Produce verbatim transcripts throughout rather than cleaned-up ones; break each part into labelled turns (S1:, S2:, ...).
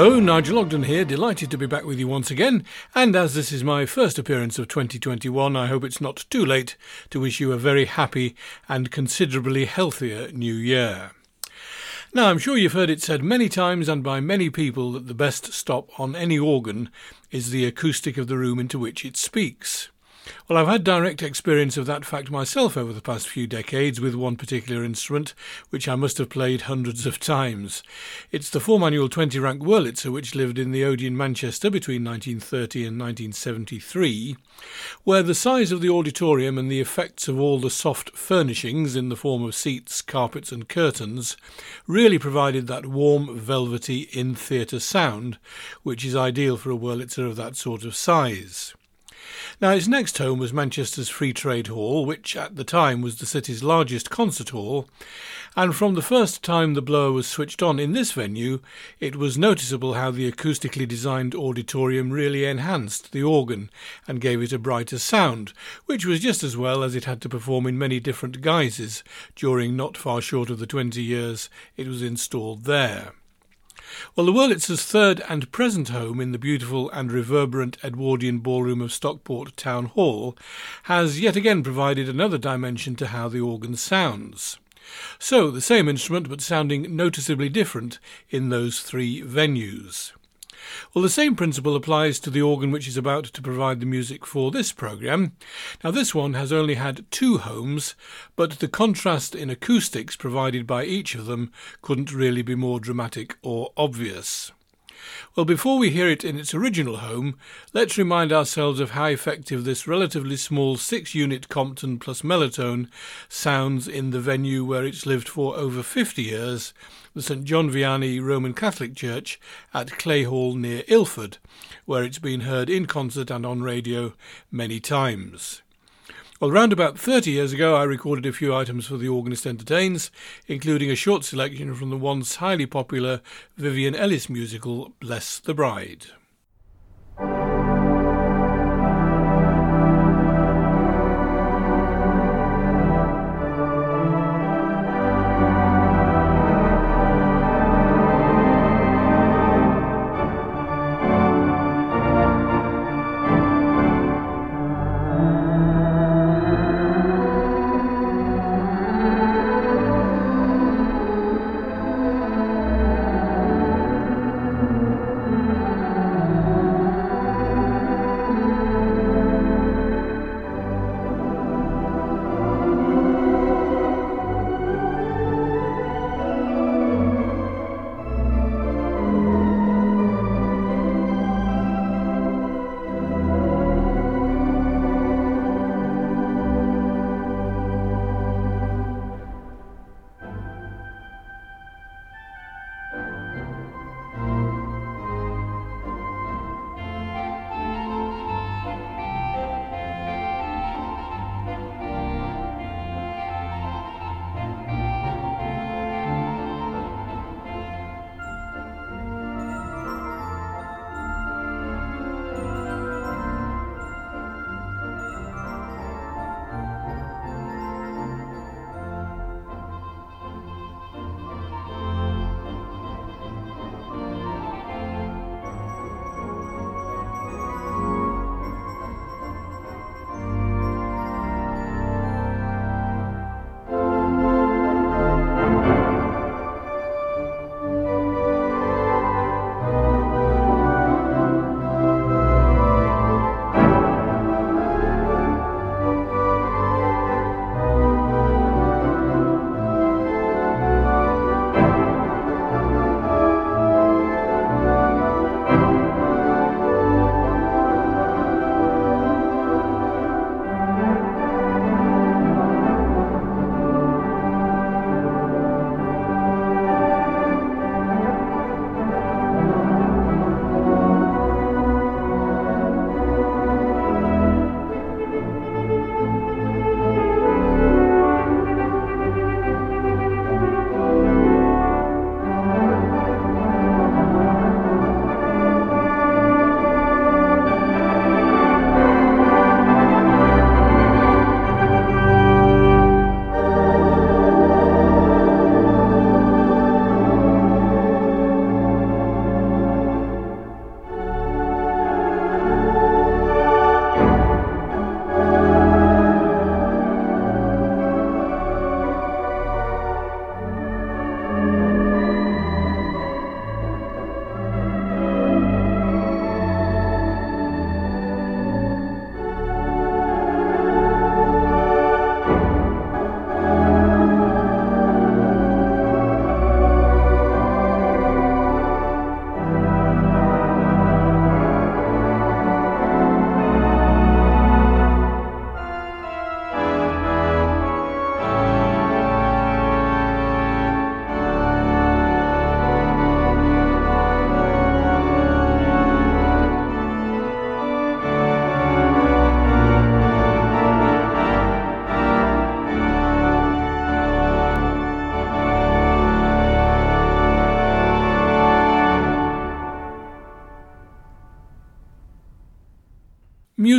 S1: Hello, Nigel Ogden here, delighted to be back with you once again, and as this is my first appearance of twenty twenty-one, I hope it's not too late to wish you a very happy and considerably healthier new year. Now, I'm sure you've heard it said many times and by many people that the best stop on any organ is the acoustic of the room into which it speaks. Well, I've had direct experience of that fact myself over the past few decades with one particular instrument, which I must have played hundreds of times. It's the four-manual twenty-rank Wurlitzer, which lived in the Odeon, Manchester between nineteen thirty and nineteen seventy-three, where the size of the auditorium and the effects of all the soft furnishings in the form of seats, carpets and curtains really provided that warm, velvety in-theatre sound, which is ideal for a Wurlitzer of that sort of size. Now, its next home was Manchester's Free Trade Hall, which at the time was the city's largest concert hall, and from the first time the blower was switched on in this venue, it was noticeable how the acoustically designed auditorium really enhanced the organ and gave it a brighter sound, which was just as well as it had to perform in many different guises during not far short of the twenty years it was installed there. Well, the Wurlitzer's third and present home in the beautiful and reverberant Edwardian ballroom of Stockport Town Hall has yet again provided another dimension to how the organ sounds. So, the same instrument but sounding noticeably different in those three venues. Well, the same principle applies to the organ which is about to provide the music for this programme. Now, this one has only had two homes, but the contrast in acoustics provided by each of them couldn't really be more dramatic or obvious. Well, before we hear it in its original home, let's remind ourselves of how effective this relatively small six-unit Compton plus Melotone sounds in the venue where it's lived for over fifty years, the St John Vianney Roman Catholic Church at Clay Hall near Ilford, where it's been heard in concert and on radio many times. Well, round about thirty years ago, I recorded a few items for The Organist Entertains, including a short selection from the once highly popular Vivian Ellis musical, Bless the Bride.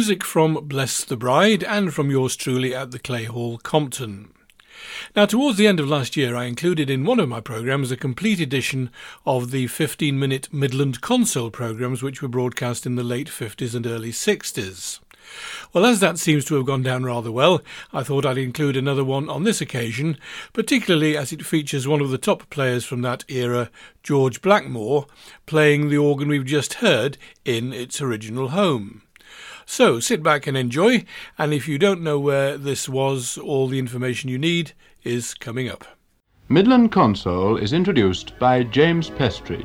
S1: music from Bless the Bride and from yours truly at the Clay Hall, Compton. Now, towards the end of last year, I included in one of my programmes a complete edition of the fifteen-minute Midland Console programmes which were broadcast in the late fifties and early sixties. Well, as that seems to have gone down rather well, I thought I'd include another one on this occasion, particularly as it features one of the top players from that era, George Blackmore, playing the organ we've just heard in its original home. So sit back and enjoy, and if you don't know where this was, all the information you need is coming up.
S2: Midland Console is introduced by James Pestridge.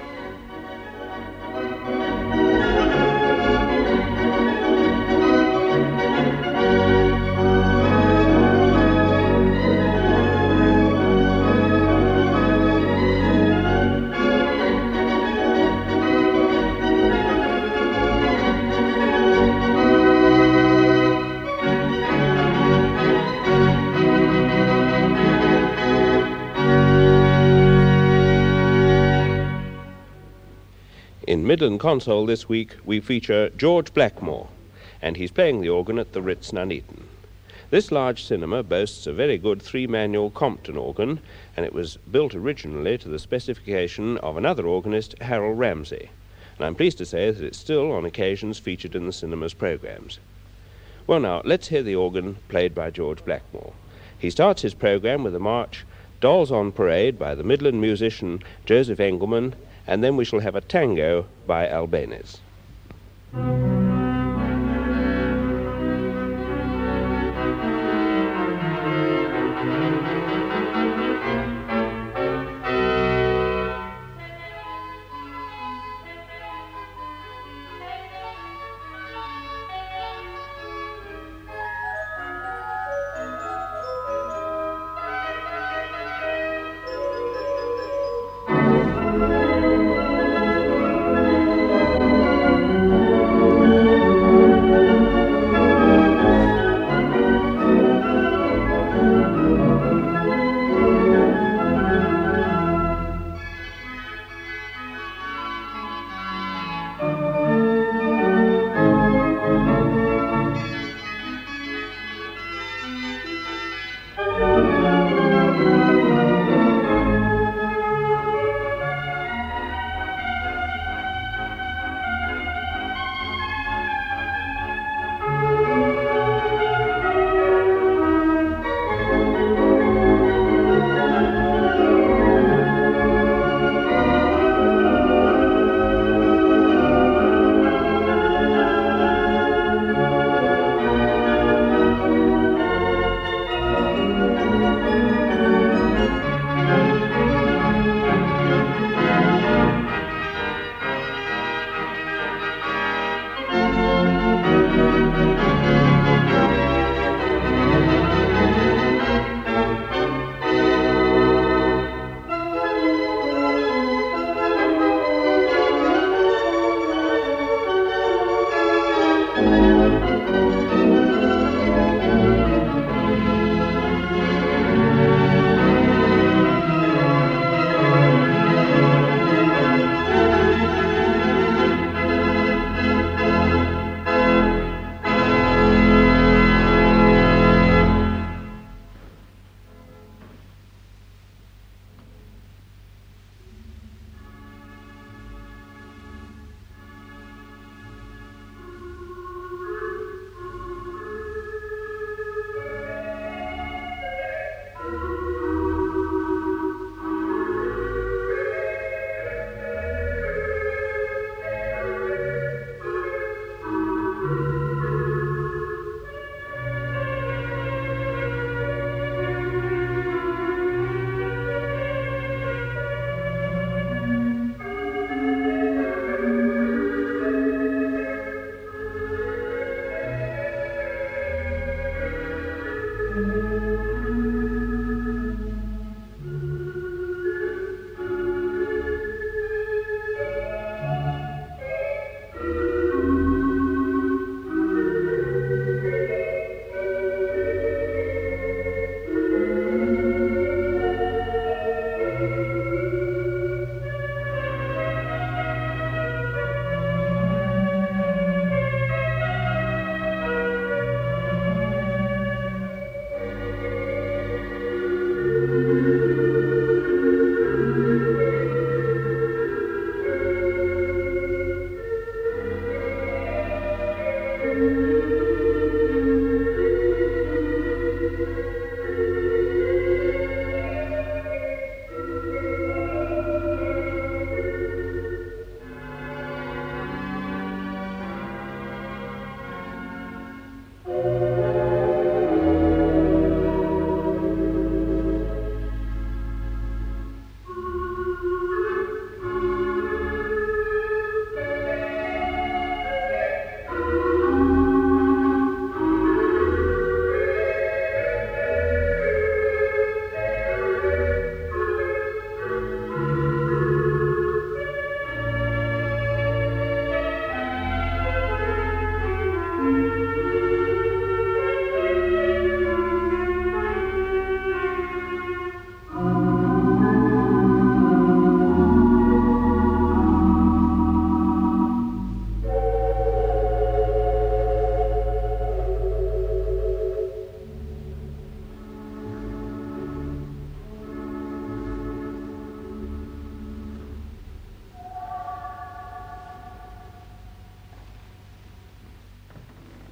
S3: In Midland Console this week we feature George Blackmore, and he's playing the organ at the Ritz Nuneaton. This large cinema boasts a very good three-manual Compton organ, and it was built originally to the specification of another organist, Harold Ramsey, and I'm pleased to say that it's still on occasions featured in the cinema's programmes. Well now, let's hear the organ played by George Blackmore. He starts his programme with the march Dolls on Parade by the Midland musician Joseph Engelman, and then we shall have a tango by Albéniz.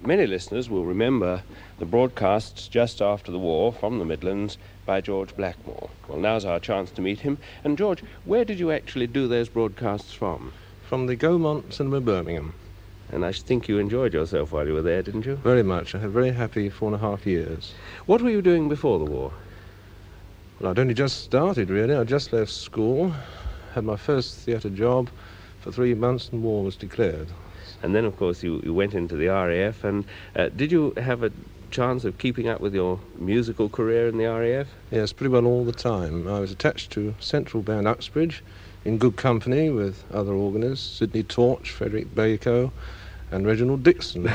S3: many listeners will remember the broadcasts just after the war from the Midlands by George Blackmore. Well, now's our chance to meet him. And George, where did you actually do those broadcasts from?
S4: From the Gaumont Cinema, Birmingham.
S3: And I think you enjoyed yourself while you were there, didn't you?
S4: Very much. I had very happy four and a half years.
S3: What were you doing before the war?
S4: Well, I'd only just started, really. I just left school, had my first theatre job for three months, and war was declared.
S3: And then, of course, you, you went into the R A F, and uh, did you have a chance of keeping up with your musical career in the R A F?
S4: Yes, pretty well all the time. I was attached to Central Band Uxbridge, in good company with other organists, Sidney Torch, Frederick Bacon, and Reginald Dixon.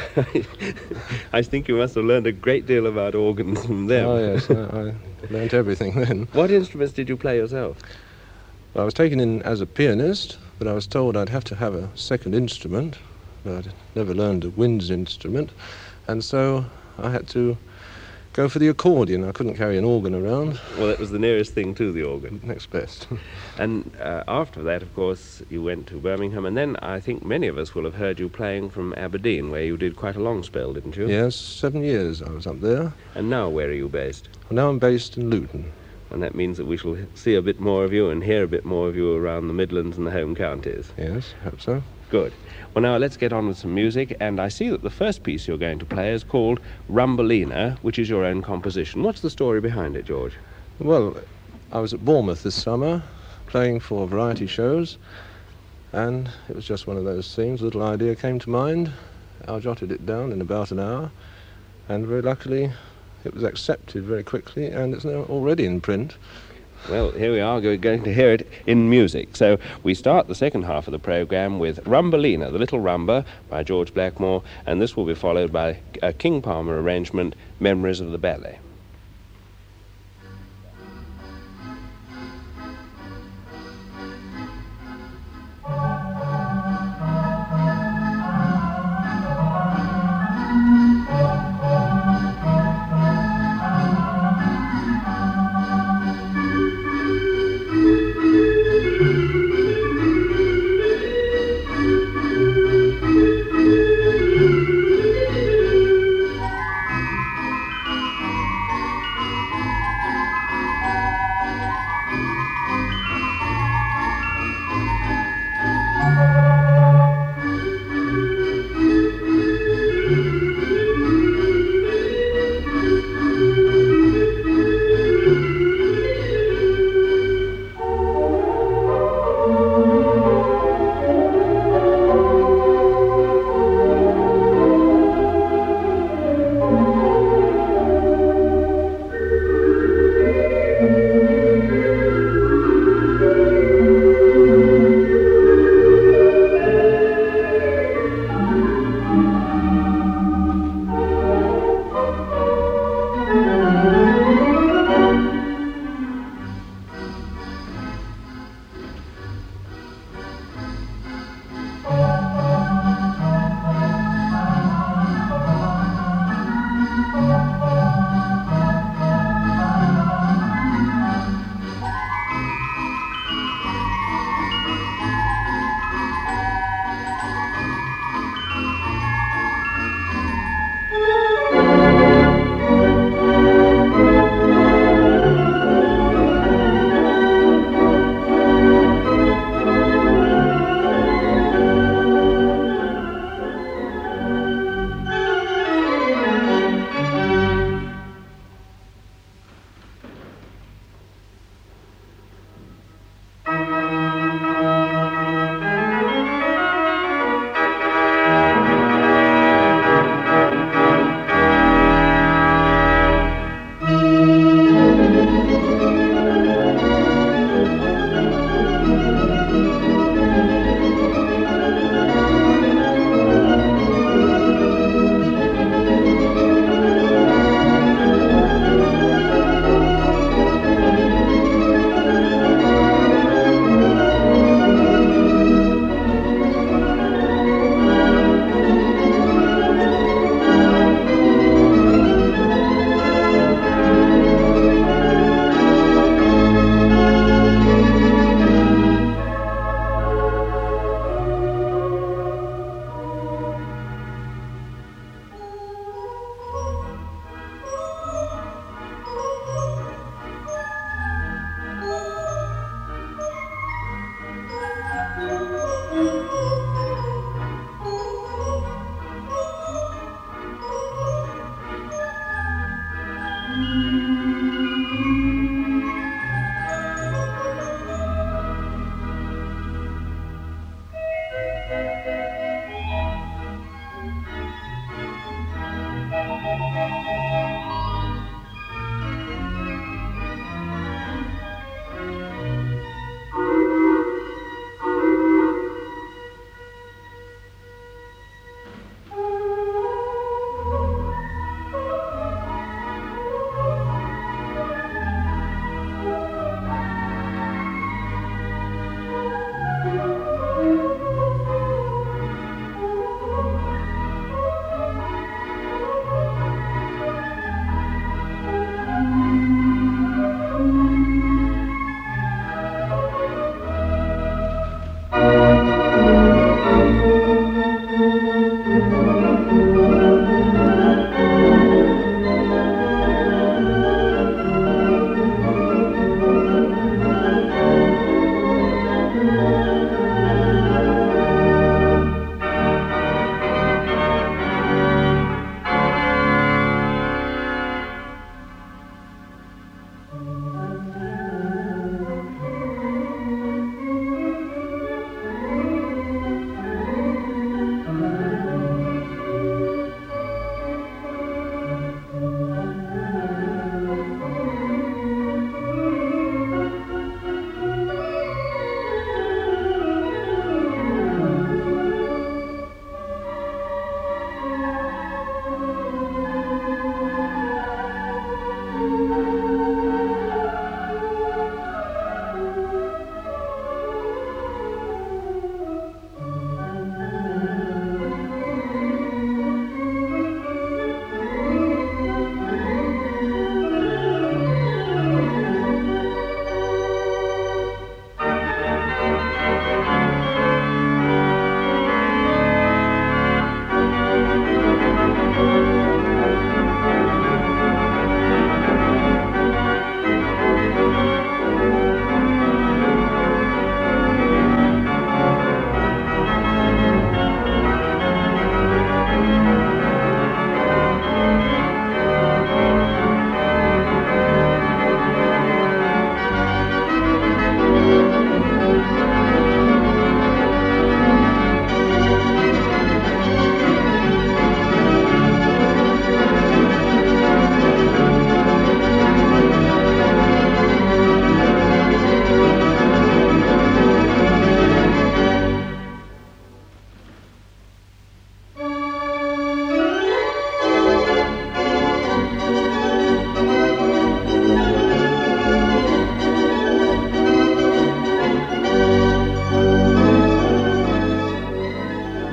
S3: I think you must have learned a great deal about organs from them.
S4: Oh, yes, I, I learnt everything then.
S3: What instruments did you play yourself?
S4: Well, I was taken in as a pianist, but I was told I'd have to have a second instrument. I'd never learned a winds instrument, and so I had to go for the accordion. I couldn't carry an organ around.
S3: Well, that was the nearest thing to the organ.
S4: Next best.
S3: And uh, after that, of course, you went to Birmingham, and then I think many of us will have heard you playing from Aberdeen, where you did quite a long spell, didn't you?
S4: Yes, seven years I was up there.
S3: And now where are you based?
S4: Well, now I'm based in Luton.
S3: And that means that we shall see a bit more of you and hear a bit more of you around the Midlands and the home counties.
S4: Yes, hope so.
S3: Good. Well, now let's get on with some music, and I see that the first piece you're going to play is called Rumbelina, which is your own composition. What's the story behind it, George?
S4: Well, I was at Bournemouth this summer, playing for variety shows, and it was just one of those things. A little idea came to mind. I jotted it down in about an hour, and very luckily it was accepted very quickly, and it's now already in print.
S3: Well, here we are, we're going to hear it in music. So we start the second half of the programme with Rumbelina, the Little Rumba, by George Blackmore, and this will be followed by a King Palmer arrangement, Memories of the Ballet.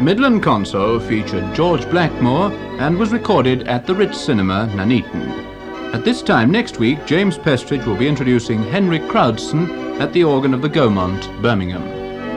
S2: Midland Console featured George Blackmore and was recorded at the Ritz Cinema, Nuneaton. At this time next week, James Pestridge will be introducing Henry Crowdson at the organ of the Gaumont, Birmingham.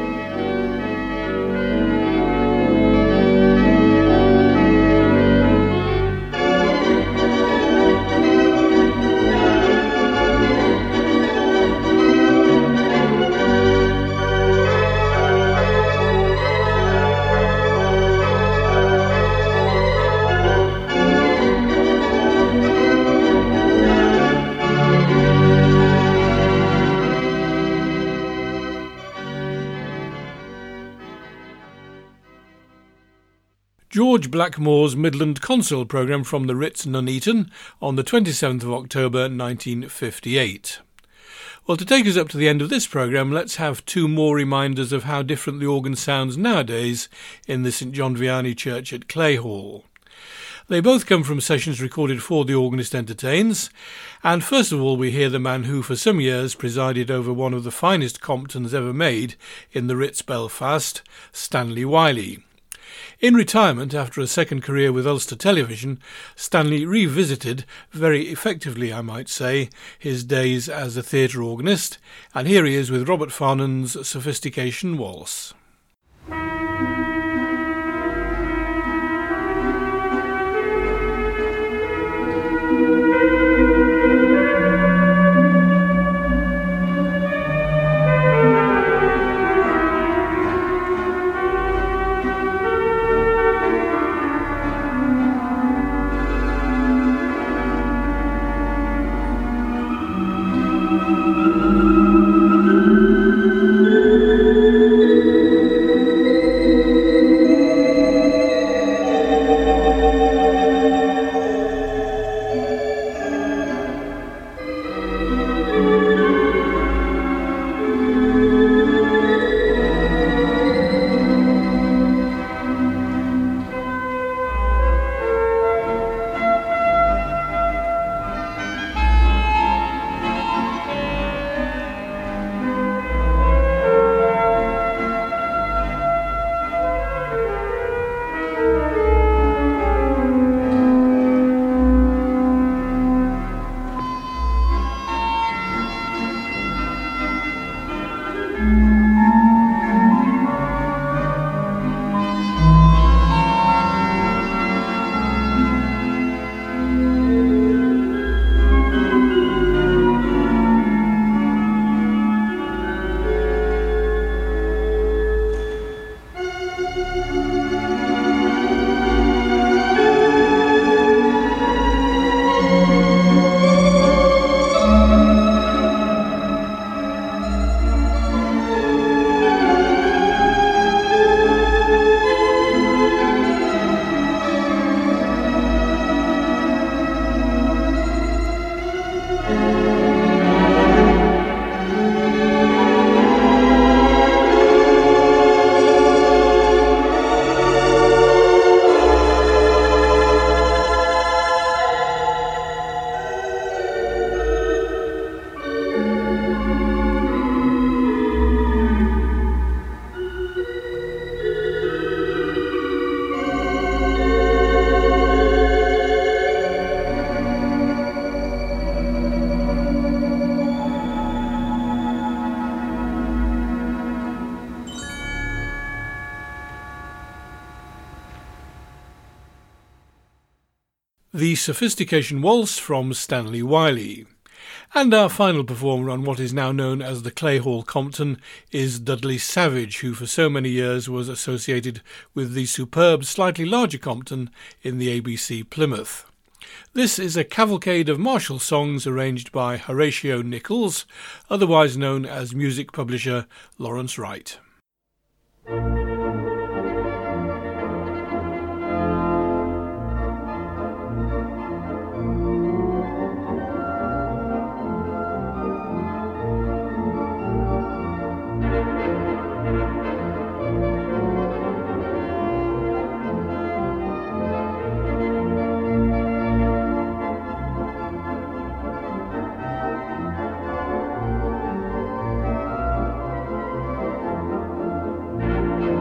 S1: George Blackmore's Midland Console programme from the Ritz Nuneaton on the twenty-seventh of October nineteen fifty-eight. Well, to take us up to the end of this programme, let's have two more reminders of how different the organ sounds nowadays in the St John Vianney Church at Clayhall. They both come from sessions recorded for The Organist Entertains, and first of all we hear the man who for some years presided over one of the finest Comptons ever made in the Ritz Belfast, Stanley Wiley. In retirement, after a second career with Ulster Television, Stanley revisited, very effectively I might say, his days as a theatre organist, and here he is with Robert Farnon's Sophistication Waltz. The Sophistication Waltz from Stanley Wiley. And our final performer on what is now known as the Clayhall Compton is Dudley Savage, who for so many years was associated with the superb, slightly larger Compton in the A B C Plymouth. This is a cavalcade of martial songs arranged by Horatio Nichols, otherwise known as music publisher Lawrence Wright.
S5: Thank you.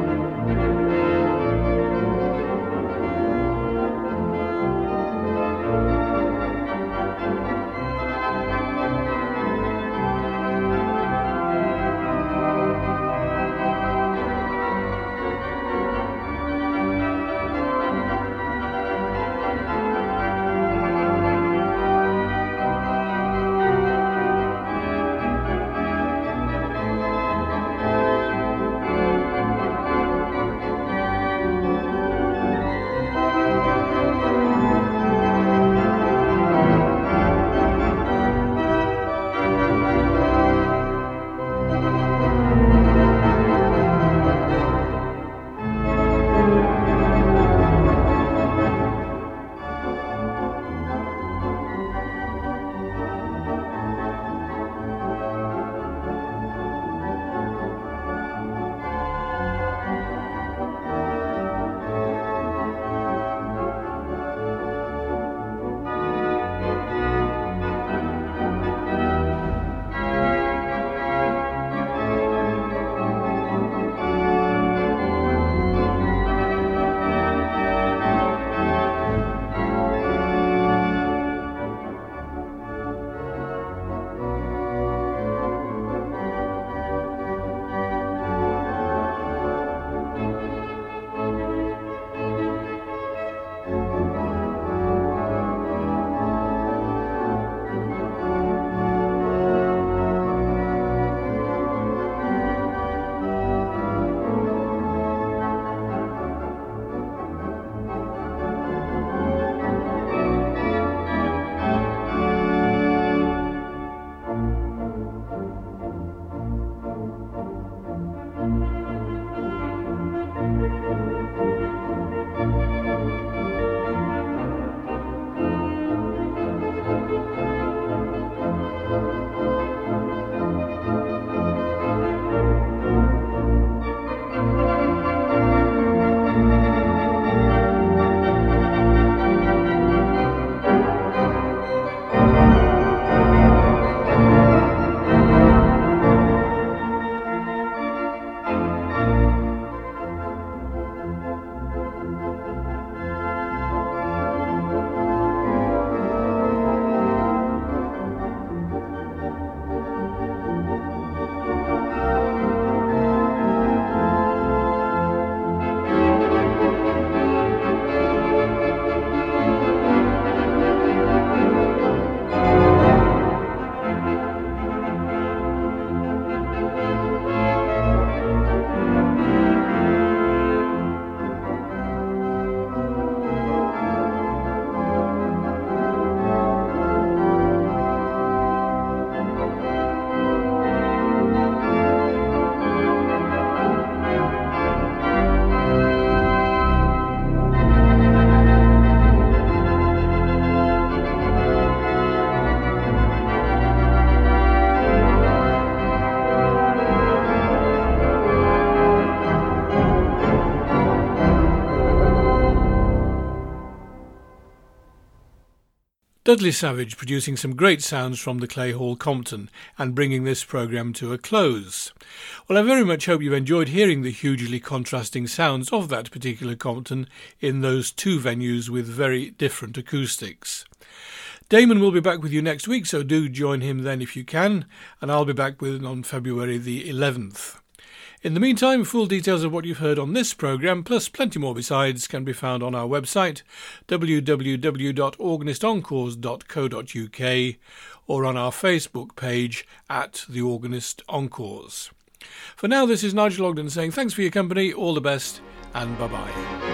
S1: Dudley Savage producing some great sounds from the Clay Hall Compton and bringing this programme to a close. Well, I very much hope you've enjoyed hearing the hugely contrasting sounds of that particular Compton in those two venues with very different acoustics. Damon will be back with you next week, so do join him then if you can, and I'll be back with on February the eleventh. In the meantime, full details of what you've heard on this programme, plus plenty more besides, can be found on our website, w w w dot organist encores dot co dot u k, or on our Facebook page, at The Organist Encores. For now, this is Nigel Ogden saying thanks for your company, all the best, and bye-bye.